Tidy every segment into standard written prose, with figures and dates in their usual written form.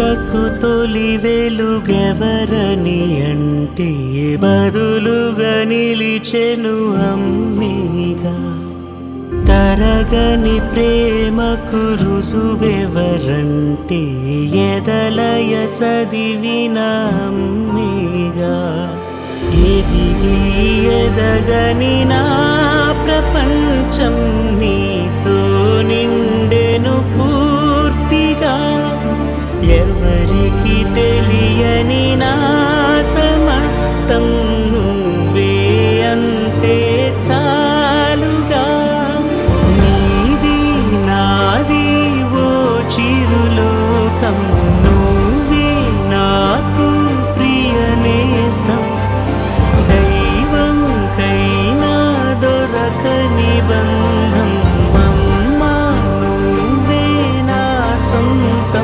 కళ్ళకు తొలి వెలుగెవరని అంటే బదులుగా నిలిచెను అమ్మేగా. తరగని ప్రేమకు రుజువెవరంటే ఎదలయ చదివిన అమ్మేగా. ఎదిగి ఎదగని నా ప్రపంచం నీతో నిండెను పూర్తిగా. ఎవరికి తెలియని నా సమస్తం నువ్వే అంతే చాలుగా. నీది నాది ఓ చిరులోకం, నువ్వే నాకు ప్రియనేస్తం. దైవం కైనా దొరకని బంధం, అమ్మా నువ్వే నా సొంతం.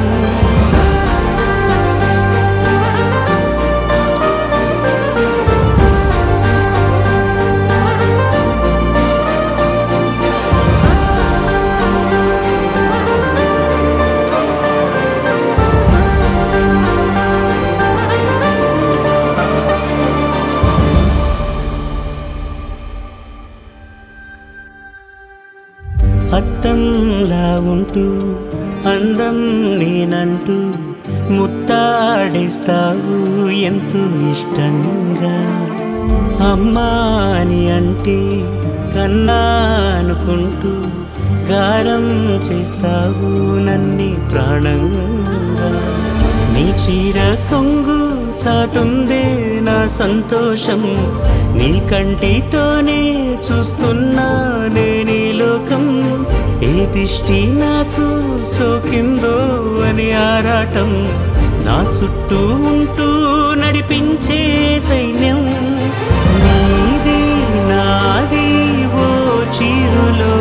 అత్తంలా ఉంటూ అందం నేనంటూ ముత్తాడిస్తావు ఎంతో ఇష్టంగా. అమ్మా అని అంటే కన్నా అనుకుంటూ గారం చేస్తావు నన్ను ప్రాణంగా. నీ చీర కొంగు చాటుందే నా సంతోషం, నీ కంటితోనే చూస్తున్నా నేనీ లోకం. ఏ దిష్టి నాకు సోకిందో అని ఆరాటం, నా చుట్టూ ఉంటూ నడిపించే సైన్యం. నీది నాది ఓ చిరులో